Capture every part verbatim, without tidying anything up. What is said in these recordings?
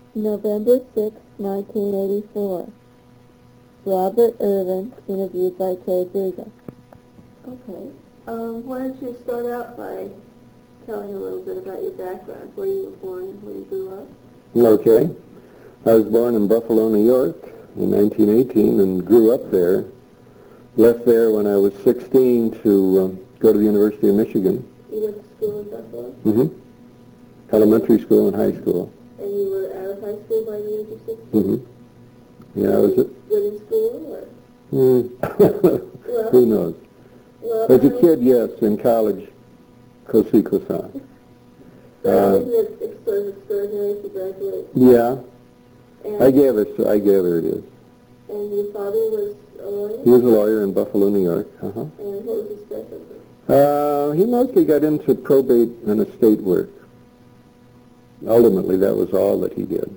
November sixth, nineteen eighty-four. Robert Irvin, interviewed by Kay Brugger. Okay. Um, why don't you start out by telling a little bit about your background, where you were born and where you grew up? Okay. I was born in Buffalo, New York in nineteen eighteen and grew up there. Left there when I was sixteen to um, go to the University of Michigan. You went to school in Buffalo? Mm-hmm. Elementary school and high school. And you were out of high school by the age of sixteen? Mm-hmm. Yeah, I was... Good in school, or? Mm. Well, who knows? Well, As a I kid, yes. In college, kosi kosan. So Uh, isn't it ex- sort of extraordinary to graduate? Yeah. And, I gather, so I gather it is. and your father was a lawyer? He was a lawyer in Buffalo, New York. Uh-huh. And what was his specialty? Uh, he mostly got into probate and estate work. Ultimately, that was all that he did.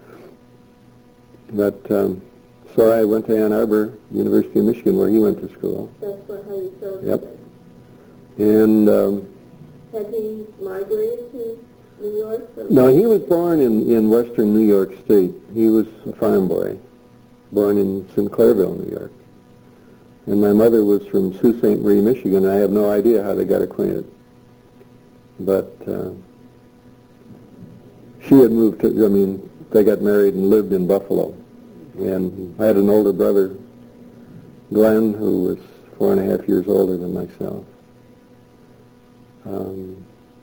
But, um, so I went to Ann Arbor, University of Michigan, where he went to school. That's what, how you chose Yep. it. And, um, Had he migrated to New York? From no, he was born in, in western New York State. He was a farm boy, born in Sinclairville, New York. And my mother was from Sault Ste. Marie, Michigan. I have no idea how they got acquainted. But uh, she had moved to, I mean, they got married and lived in Buffalo. And I had an older brother, Glenn, who was four and a half years older than myself. Um,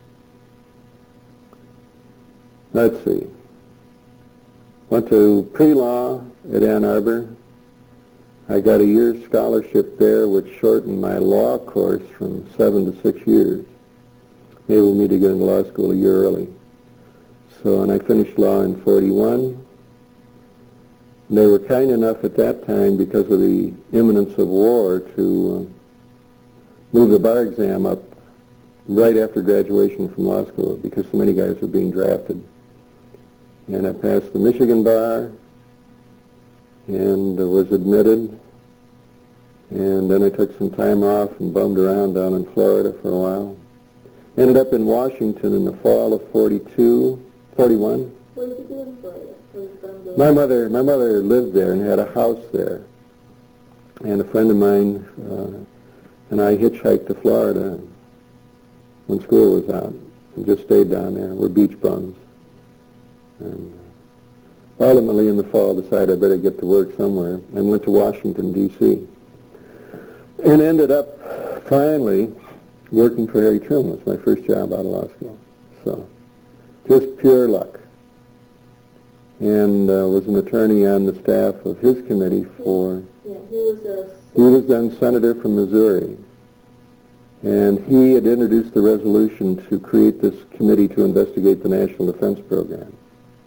let's see. Went to pre-law at Ann Arbor. I got a year's scholarship there, which shortened my law course from seven to six years. Enabled me to get into law school a year early. So, and I finished law in forty-one. They were kind enough at that time, because of the imminence of war, to uh, move the bar exam up right after graduation from law school, because so many guys were being drafted. And I passed the Michigan bar and uh, was admitted. And then I took some time off and bummed around down in Florida for a while. Ended up in Washington in the fall of forty-two, forty-one. What did you do in Florida? My mother, my mother lived there and had a house there. And a friend of mine uh, and I hitchhiked to Florida when school was out and just stayed down there. We're beach bums. And ultimately in the fall decided I better get to work somewhere and went to Washington, D C And ended up finally working for Harry Truman. It was my first job out of law school. So just pure luck. And uh, was an attorney on the staff of his committee for... Yeah, he was a... He was then senator from Missouri. And he had introduced the resolution to create this committee to investigate the National Defense Program.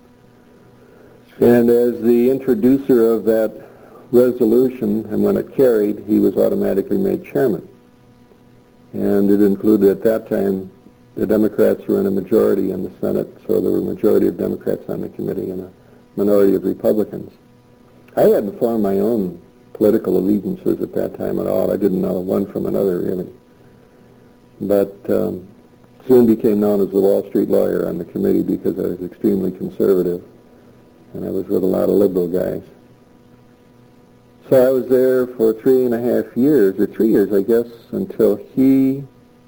And as the introducer of that resolution, and when it carried, he was automatically made chairman. And it included, at that time, the Democrats were in a majority in the Senate, so there were a majority of Democrats on the committee and a minority of Republicans. I hadn't formed my own political allegiances at that time at all. I didn't know one from another, really. But um, soon became known as the Wall Street lawyer on the committee because I was extremely conservative, and I was with a lot of liberal guys. So I was there for three and a half years, or three years, I guess, until he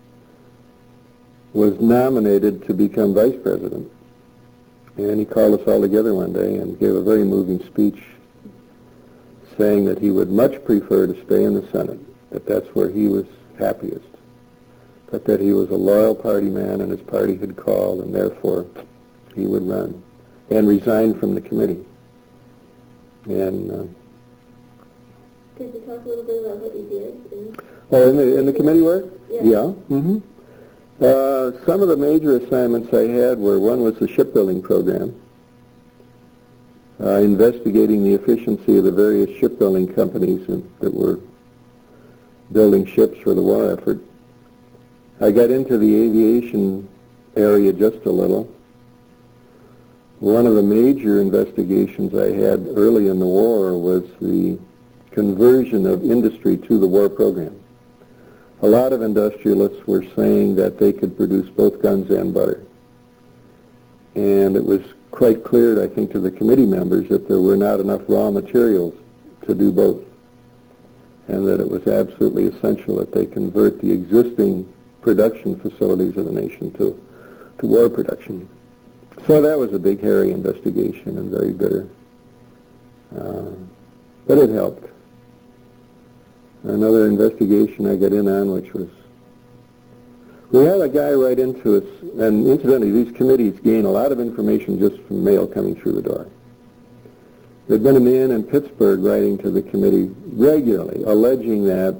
was nominated to become vice president. And he called us all together one day and gave a very moving speech saying that he would much prefer to stay in the Senate, that that's where he was happiest, but that he was a loyal party man and his party had called, and therefore he would run, and resigned from the committee. And uh, Could you talk a little bit about what you did? In oh, in the, in the committee work? Yeah. Yeah. Mm-hmm. Uh, some of the major assignments I had were, one was the shipbuilding program, uh, investigating the efficiency of the various shipbuilding companies in, that were building ships for the war effort. I got into the aviation area just a little. One of the major investigations I had early in the war was the conversion of industry to the war program. A lot of industrialists were saying that they could produce both guns and butter. And it was quite clear, I think, to the committee members that there were not enough raw materials to do both, and that it was absolutely essential that they convert the existing production facilities of the nation to, to war production. So that was a big, hairy investigation and very bitter. Uh, but it helped. Another investigation I got in on, which was, we had a guy write into us, and incidentally, these committees gain a lot of information just from mail coming through the door. There'd been a man in Pittsburgh writing to the committee regularly, alleging that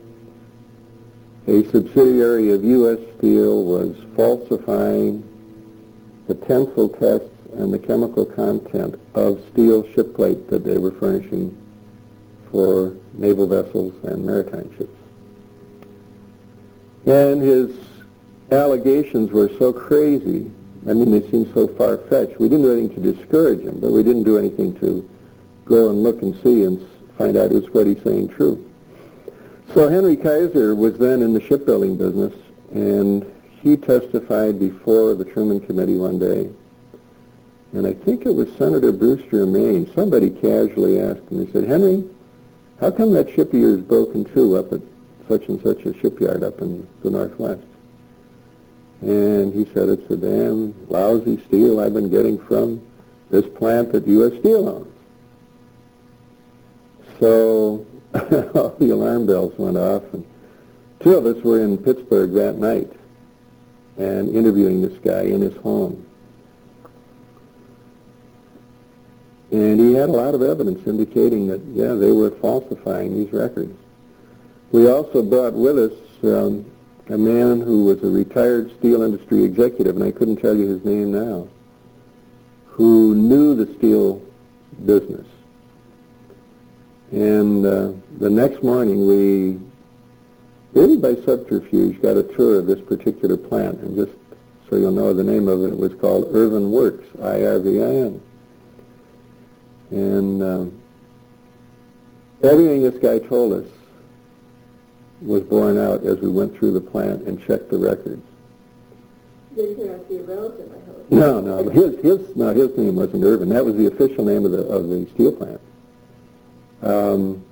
a subsidiary of U S Steel was falsifying the tensile tests and the chemical content of steel ship plate that they were furnishing for naval vessels and maritime ships. And his allegations were so crazy, I mean, they seemed so far-fetched. We didn't do anything to discourage him, but we didn't do anything to go and look and see and find out is what he's saying true. So Henry Kaiser was then in the shipbuilding business, and he testified before the Truman Committee one day, and I think it was Senator Brewster of Maine. Somebody casually asked him, he said, Henry, how come that ship of yours broke in two up at such and such a shipyard up in the Northwest? And he said, it's the damn lousy steel I've been getting from this plant that U S Steel owns. So all the alarm bells went off, and two of us were in Pittsburgh that night and interviewing this guy in his home. And he had a lot of evidence indicating that, yeah, they were falsifying these records. We also brought with us um, a man who was a retired steel industry executive, and I couldn't tell you his name now, who knew the steel business. And uh, the next morning we, really by subterfuge, got a tour of this particular plant, and just so you'll know the name of it, it was called Irvin Works, I R V I N. And um, everything this guy told us was borne out as we went through the plant and checked the records. Didn't turn out to be a relative, I hope. No, no, his his no, his name wasn't Irvin. That was the official name of the of the steel plant. Um,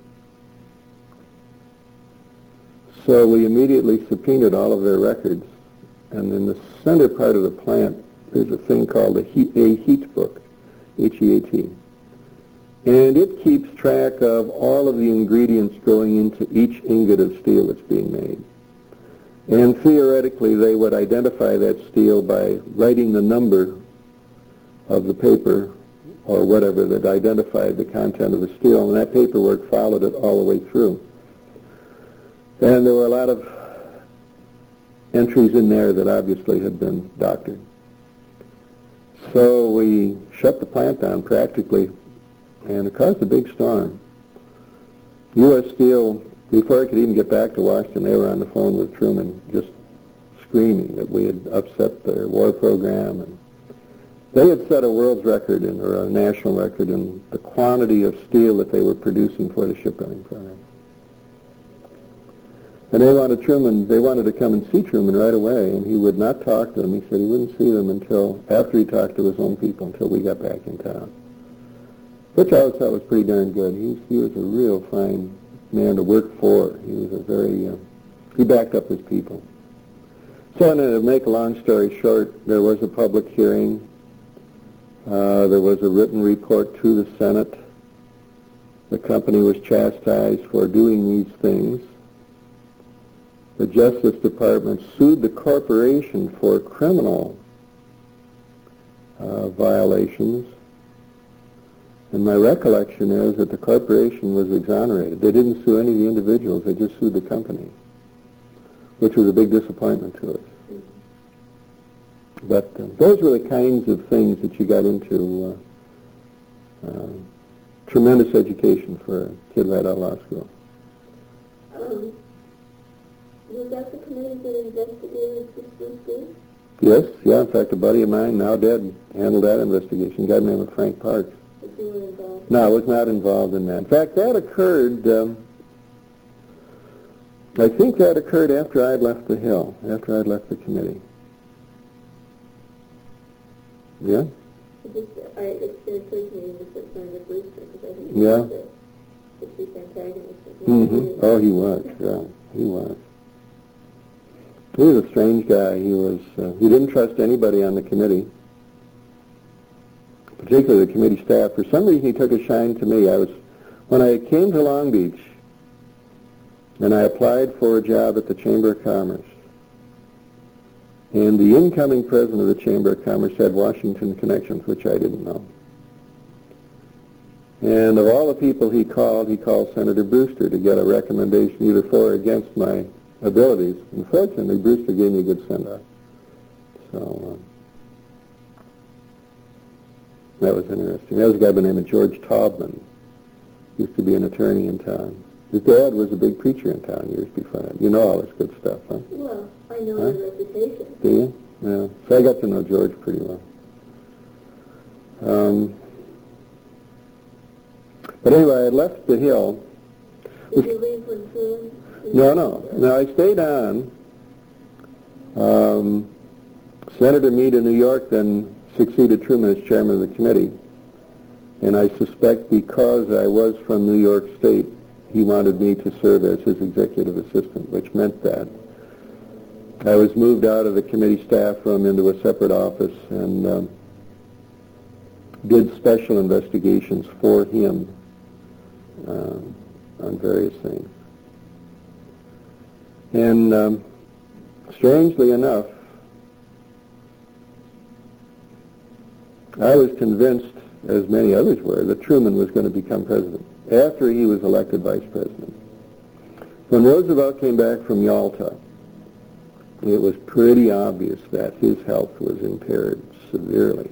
so we immediately subpoenaed all of their records, and in the center part of the plant, there's a thing called a heat, a heat book, H E A T. And it keeps track of all of the ingredients going into each ingot of steel that's being made. And theoretically, they would identify that steel by writing the number of the paper or whatever that identified the content of the steel, and that paperwork followed it all the way through. And there were a lot of entries in there that obviously had been doctored. So we shut the plant down practically, and it caused a big storm. U S Steel, before I could even get back to Washington, they were on the phone with Truman just screaming that we had upset their war program. And they had set a world's record in, or a national record in the quantity of steel that they were producing for the shipbuilding program. And they wanted Truman, they wanted to come and see Truman right away, and he would not talk to them. He said he wouldn't see them until after he talked to his own people, until we got back in town. Which I always thought was pretty darn good. He was, he was a real fine man to work for. He was a very, uh, he backed up his people. So to make a long story short, there was a public hearing. Uh, there was a written report to the Senate. The company was chastised for doing these things. The Justice Department sued the corporation for criminal uh, violations. And my recollection is that the corporation was exonerated. They didn't sue any of the individuals. They just sued the company, which was a big disappointment to us. But uh, those were the kinds of things that you got into. Uh, uh, tremendous education for a kid right out of law school. Um, was that the committee that investigated Christmas? Yes, yeah. In fact, a buddy of mine, now dead, handled that investigation. A guy named Frank Parks. You were involved? No, I was not involved in that. In fact, that occurred, um, I think that occurred after I'd left the Hill, after I'd left the committee. Yeah? It just, I, it, it occurred to me when you said Senator Brewster, because I think he Yeah. was the, the chief antagonist. of the Mm-hmm. meeting. Oh, he was. Yeah, he was. He was a strange guy. He was. Uh, he didn't trust anybody on the committee, particularly the committee staff. For some reason, he took a shine to me. I was when I came to Long Beach, and I applied for a job at the Chamber of Commerce. And the incoming president of the Chamber of Commerce had Washington connections, which I didn't know. And of all the people he called, he called Senator Brewster to get a recommendation either for or against my abilities. Unfortunately, Brewster gave me a good send-off. So uh, that was interesting. There was a guy by the name of George Taubman. He used to be an attorney in town. His dad was a big preacher in town years before that. You know all this good stuff, huh? Well, I know Huh? your reputation. Do you? Yeah. So I got to know George pretty well. Um, but anyway, I left the Hill. Did you leave when Truman? No, no. No, I stayed on. Um, Senator Meade of New York then succeeded Truman as chairman of the committee. And I suspect because I was from New York State, he wanted me to serve as his executive assistant, which meant that I was moved out of the committee staff room into a separate office and um, did special investigations for him um, on various things. And um, strangely enough, I was convinced, as many others were, that Truman was going to become president after he was elected vice president. When Roosevelt came back from Yalta, it was pretty obvious that his health was impaired severely.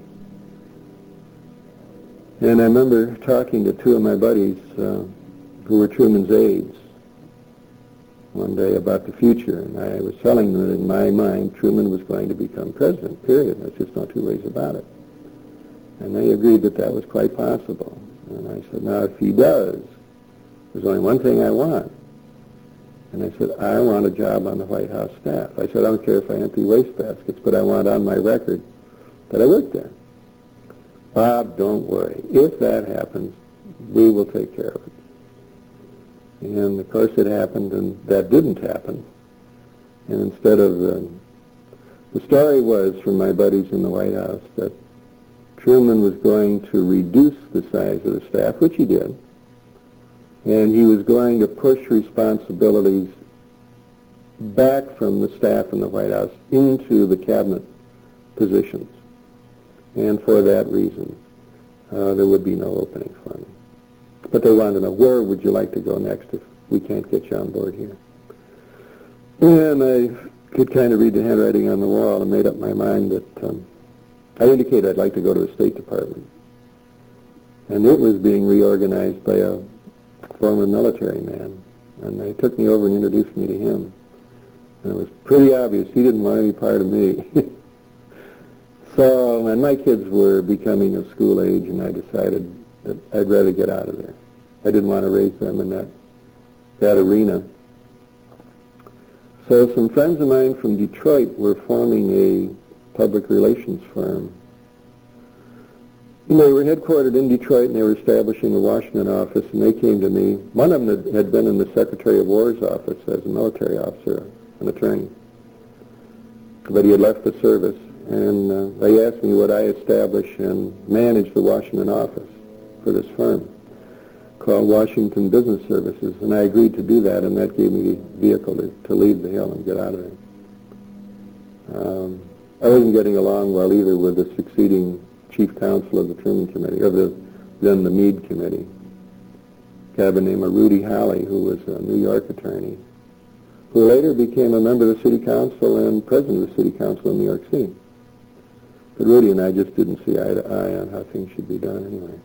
And I remember talking to two of my buddies uh, who were Truman's aides one day about the future, and I was telling them that in my mind Truman was going to become president, period. There's just no two ways about it. And they agreed that that was quite possible. And I said, now if he does, there's only one thing I want. And I said, I want a job on the White House staff. I said, I don't care if I empty wastebaskets, but I want on my record that I worked there. Bob, don't worry. If that happens, we will take care of it. And of course it happened, and that didn't happen. And instead of the, the story was from my buddies in the White House that Truman was going to reduce the size of the staff, which he did, and he was going to push responsibilities back from the staff in the White House into the cabinet positions. And for that reason, uh, there would be no opening for me. But they wanted to know, where would you like to go next if we can't get you on board here? And I could kind of read the handwriting on the wall and made up my mind that um, I indicated I'd like to go to the State Department. And it was being reorganized by a former military man. And they took me over and introduced me to him. And it was pretty obvious he didn't want any part of me. So, and my kids were becoming of school age, and I decided that I'd rather get out of there. I didn't want to raise them in that, that arena. So some friends of mine from Detroit were forming a public relations firm. And they were headquartered in Detroit, and they were establishing a Washington office, and they came to me. One of them had been in the Secretary of War's office as a military officer, an attorney. But he had left the service, and uh, they asked me would I establish and manage the Washington office for this firm called Washington Business Services, and I agreed to do that, and that gave me the vehicle to, to leave the Hill and get out of there. Um, I wasn't getting along well either with the succeeding chief counsel of the Truman Committee, or the, then the Meade Committee, a guy by the name of Rudy Halley, who was a New York attorney, who later became a member of the City Council and president of the City Council in New York City. But Rudy and I just didn't see eye to eye on how things should be done anyway.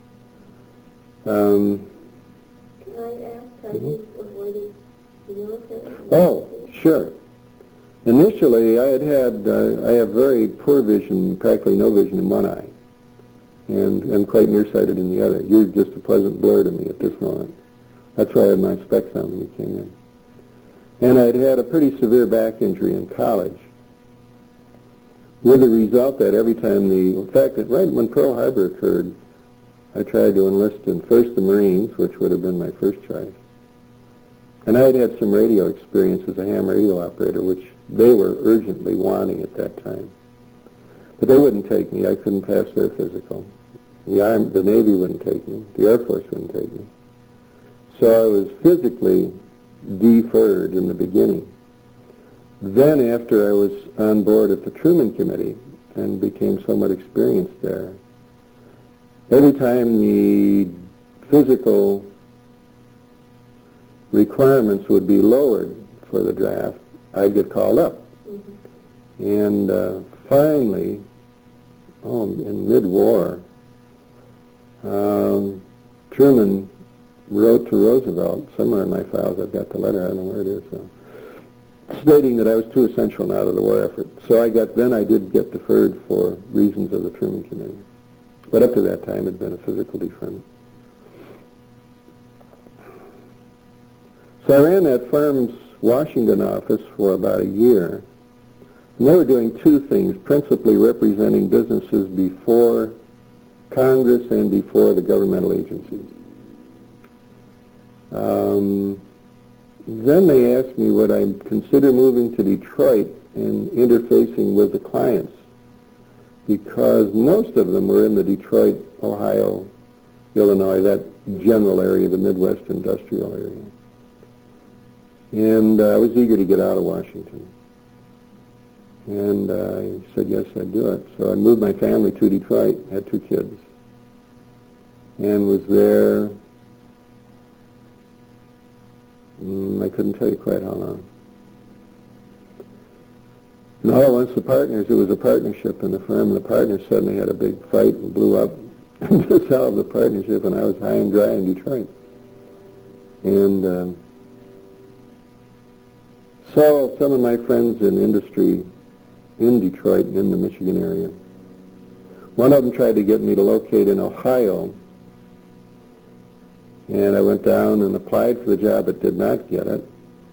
Um, Can I ask how you avoided the military? oh, sure. Initially, I had had, uh, I have very poor vision, practically no vision in one eye, and I'm quite nearsighted in the other. You're just a pleasant blur to me at this moment. That's why I had my specs on when you came in. And I'd had a pretty severe back injury in college, with the result that every time the, in fact, that right when Pearl Harbor occurred, I tried to enlist in first the Marines, which would have been my first choice. And I had had some radio experience as a ham radio operator, which they were urgently wanting at that time. But they wouldn't take me. I couldn't pass their physical. The Army, the Navy wouldn't take me. The Air Force wouldn't take me. So I was physically deferred in the beginning. Then after I was on board at the Truman Committee and became somewhat experienced there, every time the physical requirements would be lowered for the draft, I'd get called up. Mm-hmm. And uh, finally, oh, in mid-war, um, Truman wrote to Roosevelt, somewhere in my files I've got the letter, I don't know where it is, so, stating that I was too essential now to the war effort. So I got, then I did get deferred for reasons of the Truman Committee. But up to that time, it had been a physical deferment. So I ran that firm's Washington office for about a year. And they were doing two things, principally representing businesses before Congress and before the governmental agencies. Um, then they asked me would I consider moving to Detroit and interfacing with the clients, because most of them were in the Detroit, Ohio, Illinois, that general area, the Midwest industrial area. And uh, I was eager to get out of Washington. And uh, I said, yes, I'd do it. So I moved my family to Detroit, had two kids, and was there, mm, I couldn't tell you quite how long. And all at once the partners, it was a partnership in the firm, and the partners suddenly had a big fight and blew up and dissolved the partnership, and I was high and dry in Detroit. And um, so some of my friends in industry in Detroit, in the Michigan area, one of them tried to get me to locate in Ohio, and I went down and applied for the job but did not get it.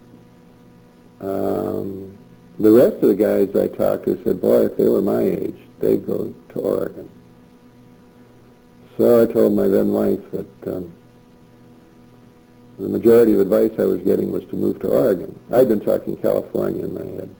Um, the rest of the guys I talked to said, boy, if they were my age, they'd go to Oregon. So I told my then wife that um, the majority of advice I was getting was to move to Oregon. I'd been talking California in my head.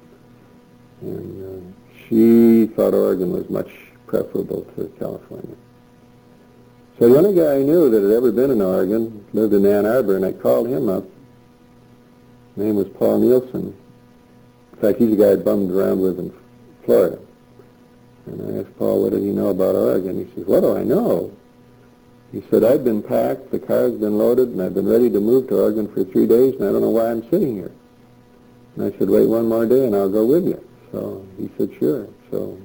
And uh, she thought Oregon was much preferable to California. So the only guy I knew that had ever been in Oregon lived in Ann Arbor, and I called him up. His name was Paul Nielsen. In fact, he's a guy I bummed around with in Florida. And I asked Paul, what did he know about Oregon? He says, what do I know? He said, I've been packed, the car's been loaded, and I've been ready to move to Oregon for three days, and I don't know why I'm sitting here. And I said, wait one more day, and I'll go with you. So he said, sure. So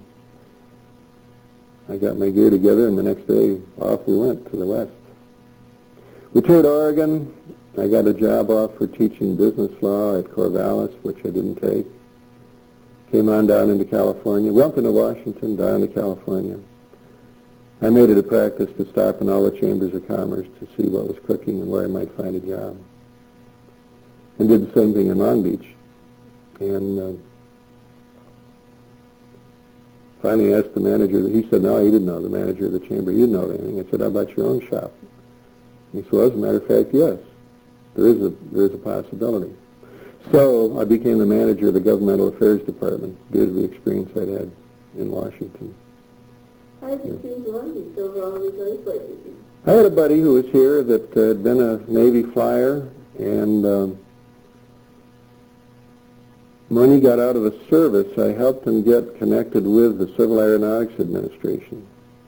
I got my gear together, and the next day off we went to the west. We toured Oregon. I got a job offer teaching business law at Corvallis, which I didn't take. Came on down into California, went into Washington, down to California. I made it a practice to stop in all the chambers of commerce to see what was cooking and where I might find a job. And did the same thing in Long Beach. And uh, finally asked the manager, he said, no, he didn't know, the manager of the chamber, he didn't know anything. I said, how about your own shop? He said, well, as a matter of fact, yes, there is a, there is a possibility. So I became the manager of the Governmental Affairs Department due to the experience I'd had in Washington. How did you choose Long Beach over all these other places? I had a buddy who was here that uh, had been a Navy flyer, and um, when he got out of the service, I helped him get connected with the Civil Aeronautics Administration.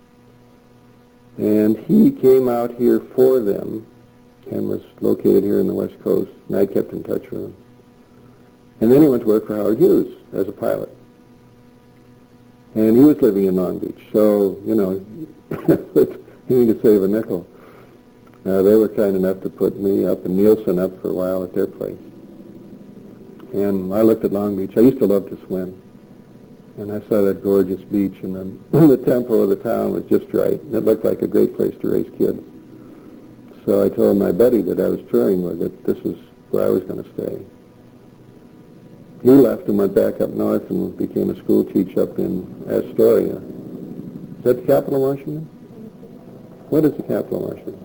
And he came out here for them and was located here in the West Coast, and I kept in touch with him. And then he went to work for Howard Hughes as a pilot. And he was living in Long Beach, so, you know, he needed to save a nickel. Uh, they were kind enough to put me up and Nielsen up for a while at their place. And I looked at Long Beach. I used to love to swim. And I saw that gorgeous beach, and the, the tempo of the town was just right. It looked like a great place to raise kids. So I told my buddy that I was touring with that this was where I was going to stay. he left and went back up north and became a school teacher up in Astoria. Is that the capital of Washington? What is the capital of Washington?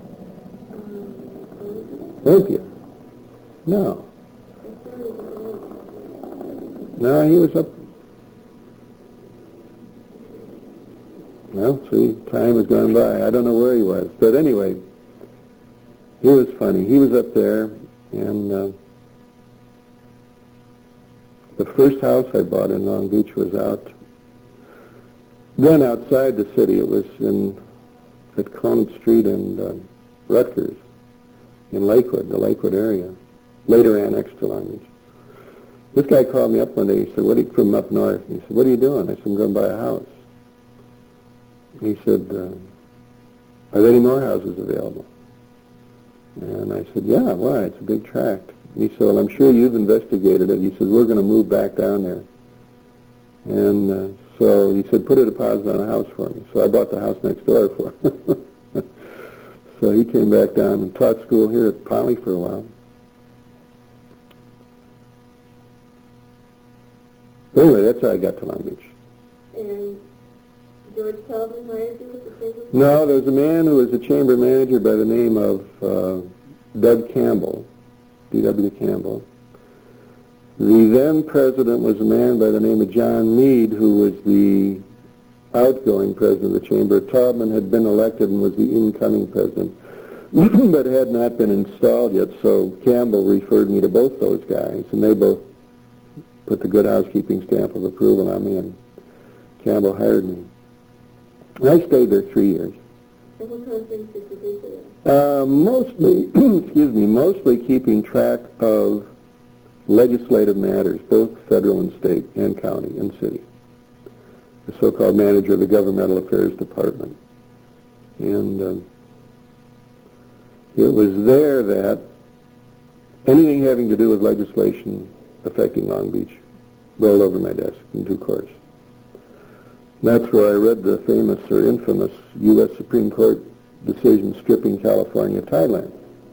Olympia. No. No, he was up. Well, see, time has gone by. I don't know where he was. But anyway, he was funny. He was up there, and uh, the first house I bought in Long Beach was out, then outside the city. It was in at Conant Street and uh, Rutgers in Lakewood, the Lakewood area, later annexed to Long Beach. This guy called me up one day. He said, "What are you from up north?" And he said, "What are you doing?" I said, "I'm going to buy a house." He said, uh, "Are there any more houses available?" And I said, "Yeah, why? It's a big tract." He said, "Well, I'm sure you've investigated it." He said, "We're going to move back down there." And uh, so he said, "Put a deposit on a house for me." So I bought the house next door for him. So he came back down and taught school here at Poly for a while. Anyway, that's how I got to Long Beach. And George Taubman hired you with the Chamber? No, there was a man who was a chamber manager by the name of uh, Doug Campbell, D W Campbell. The then president was a man by the name of John Meade, who was the outgoing president of the chamber. Taubman had been elected and was the incoming president, but had not been installed yet, so Campbell referred me to both those guys, and they both put the good housekeeping stamp of approval on me, and Campbell hired me. And I stayed there three years. And what kind of things did you do for them? Uh, mostly, excuse me, mostly keeping track of legislative matters, both federal and state and county and city. The so-called manager of the Governmental Affairs Department. And uh, it was there that anything having to do with legislation affecting Long Beach rolled over my desk in due course. That's where I read the famous or infamous U S Supreme Court decision stripping California of tideland.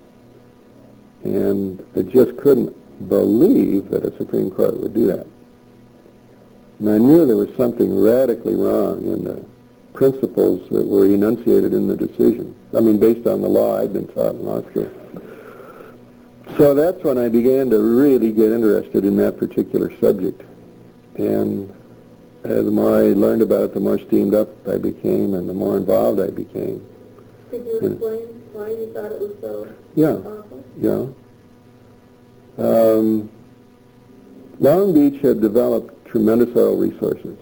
And I just couldn't believe that a Supreme Court would do that. And I knew there was something radically wrong in the principles that were enunciated in the decision. I mean, based on the law I'd been taught in law school. So that's when I began to really get interested in that particular subject. And uh, the more I learned about it, the more steamed up I became and the more involved I became. Could you explain why you thought it was so yeah, awful? Yeah. Um, Long Beach had developed tremendous oil resources.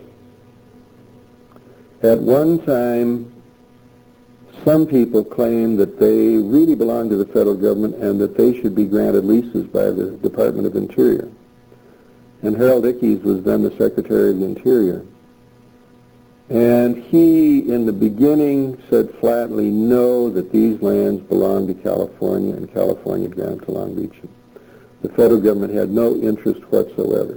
At one time, some people claimed that they really belonged to the federal government and that they should be granted leases by the Department of Interior. And Harold Ickes was then the Secretary of the Interior. And he, in the beginning, said flatly no, that these lands belonged to California and California granted to Long Beach. The federal government had no interest whatsoever.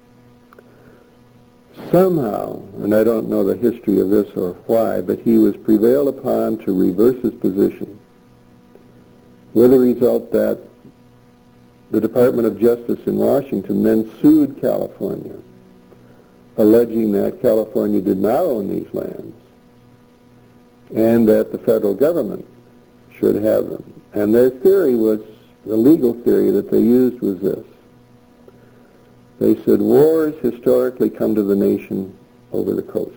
Somehow, and I don't know the history of this or why, but he was prevailed upon to reverse his position, with the result that the Department of Justice in Washington then sued California, alleging that California did not own these lands and that the federal government should have them. And their theory was, the legal theory that they used was this. They said wars historically come to the nation over the coasts.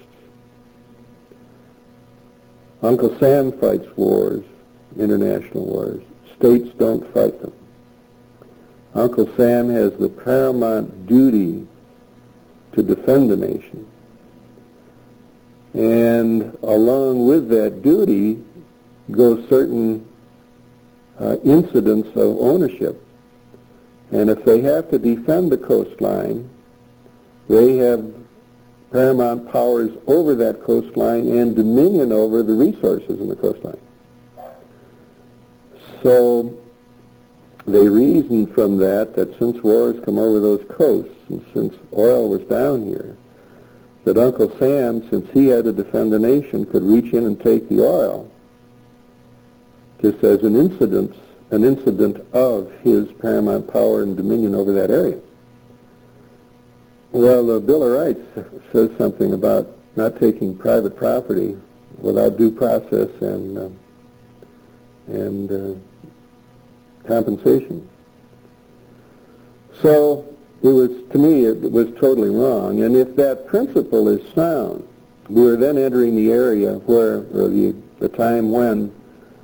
Uncle Sam fights wars, international wars. States don't fight them. Uncle Sam has the paramount duty to defend the nation. And along with that duty go certain uh, incidents of ownership. And if they have to defend the coastline, they have paramount powers over that coastline and dominion over the resources in the coastline. So they reasoned from that that since wars come over those coasts, and since oil was down here, that Uncle Sam, since he had to defend the nation, could reach in and take the oil just as an incident, an incident of his paramount power and dominion over that area. Well, the Bill of Rights says something about not taking private property without due process and uh, and uh, compensation. So it was, to me, it was totally wrong. And if that principle is sound, we're then entering the area where, or the, the time when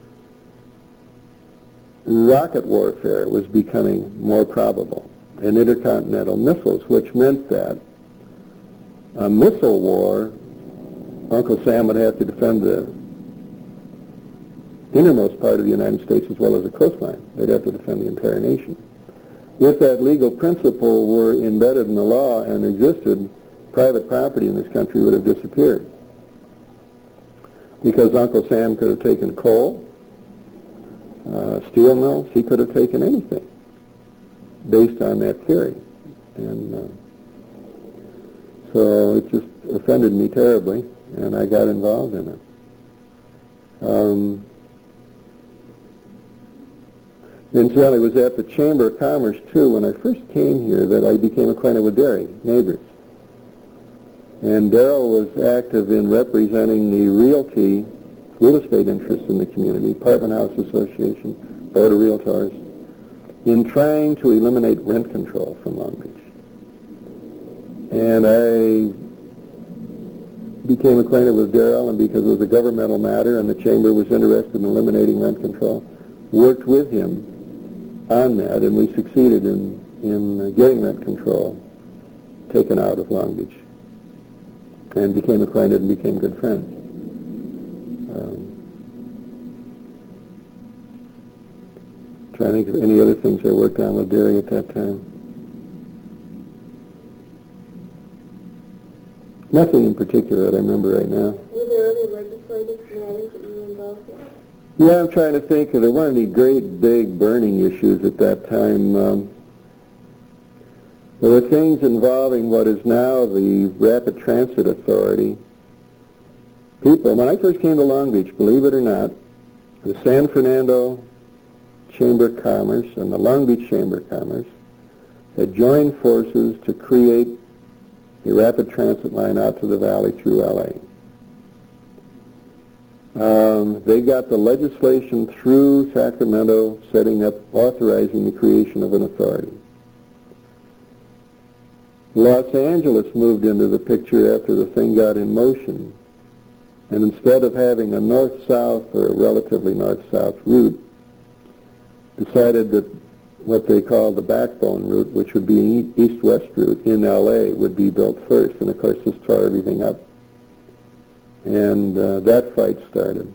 rocket warfare was becoming more probable, and intercontinental missiles, which meant that a missile war, Uncle Sam would have to defend the innermost part of the United States as well as the coastline. They'd have to defend the entire nation. If that legal principle were embedded in the law and existed, private property in this country would have disappeared. Because Uncle Sam could have taken coal, uh, steel mills, he could have taken anything based on that theory. And uh, so it just offended me terribly, and I got involved in it. Um, Incidentally, it was at the Chamber of Commerce, too, when I first came here that I became acquainted with Derry, neighbors. And Darrell was active in representing the realty, real estate interests in the community, Apartment House Association, Board of Realtors, in trying to eliminate rent control from Long Beach. And I became acquainted with Darrell, and because it was a governmental matter and the Chamber was interested in eliminating rent control, worked with him on that, and we succeeded in, in getting rent control taken out of Long Beach, and became acquainted and became good friends. Um, trying to think of any other things I worked on with Derry at that time. Nothing in particular that I remember right now. Were there other legislative matters that you were involved in? Yeah, I'm trying to think. There weren't any great, big, burning issues at that time. Um, there were things involving what is now the Rapid Transit Authority. People, when I first came to Long Beach, believe it or not, the San Fernando Chamber of Commerce and the Long Beach Chamber of Commerce had joined forces to create a rapid transit line out to the valley through L A. Um, they got the legislation through Sacramento setting up, authorizing the creation of an authority. Los Angeles moved into the picture after the thing got in motion. And instead of having a north-south or a relatively north-south route, decided that what they call the backbone route, which would be an east-west route in L A, would be built first. And, of course, this tore everything up. And uh, that fight started.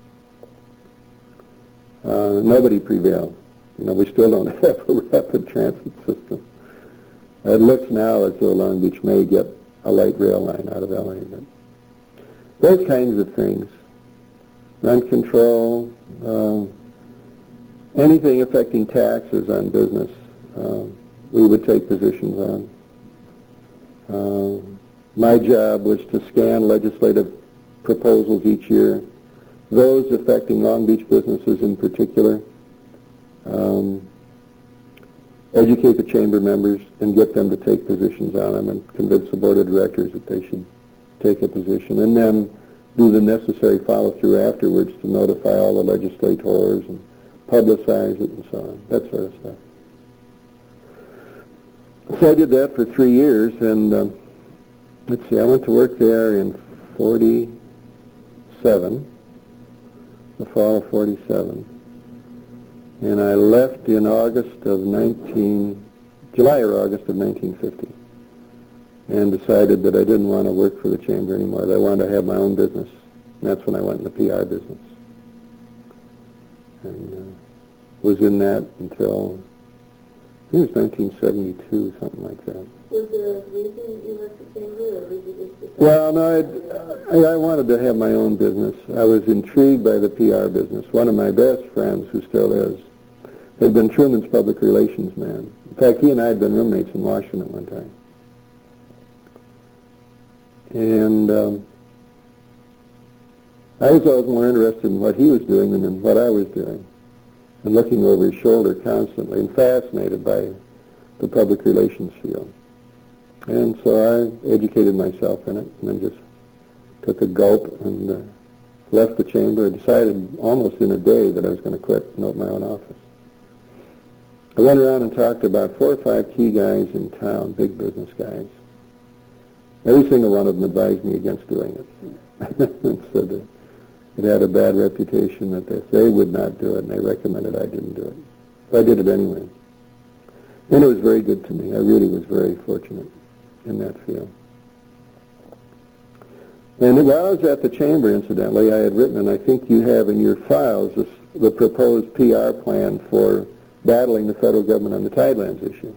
Uh, nobody prevailed. You know, we still don't have a rapid transit system. It looks now as though Long Beach may get a light rail line out of L A. But those kinds of things, rent control, uh, anything affecting taxes on business, uh, we would take positions on. Uh, my job was to scan legislative proposals each year, those affecting Long Beach businesses in particular, um, educate the chamber members and get them to take positions on them and convince the board of directors that they should take a position, and then do the necessary follow-through afterwards to notify all the legislators and publicize it and so on, that sort of stuff. So I did that for three years, and um, let's see, I went to work there in forty-seven, the fall of forty-seven, and I left in August of nineteen, July or August of nineteen fifty, and decided that I didn't want to work for the chamber anymore, that I wanted to have my own business, and that's when I went in the P R business, and uh, was in that until, I think it was nineteen seventy-two, something like that. Was there a reason you left the chamber, or did you just decide? Well, no, I'd, I, I wanted to have my own business. I was intrigued by the P R business. One of my best friends, who still is, had been Truman's public relations man. In fact, he and I had been roommates in Washington at one time. And um, I was always more interested in what he was doing than in what I was doing, and looking over his shoulder constantly, and fascinated by the public relations field. And so I educated myself in it, and then just took a gulp and uh, left the chamber. I decided almost in a day that I was going to quit and open my own office. I went around and talked to about four or five key guys in town, big business guys. Every single one of them advised me against doing it. And said that it had a bad reputation, that they, they would not do it, and they recommended I didn't do it. So I did it anyway. And it was very good to me. I really was very fortunate in that field. And while I was at the chamber, incidentally, I had written, and I think you have in your files, this, the proposed P R plan for battling the federal government on the Tidelands issue.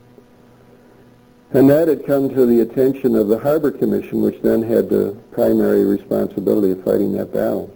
And that had come to the attention of the Harbor Commission, which then had the primary responsibility of fighting that battle.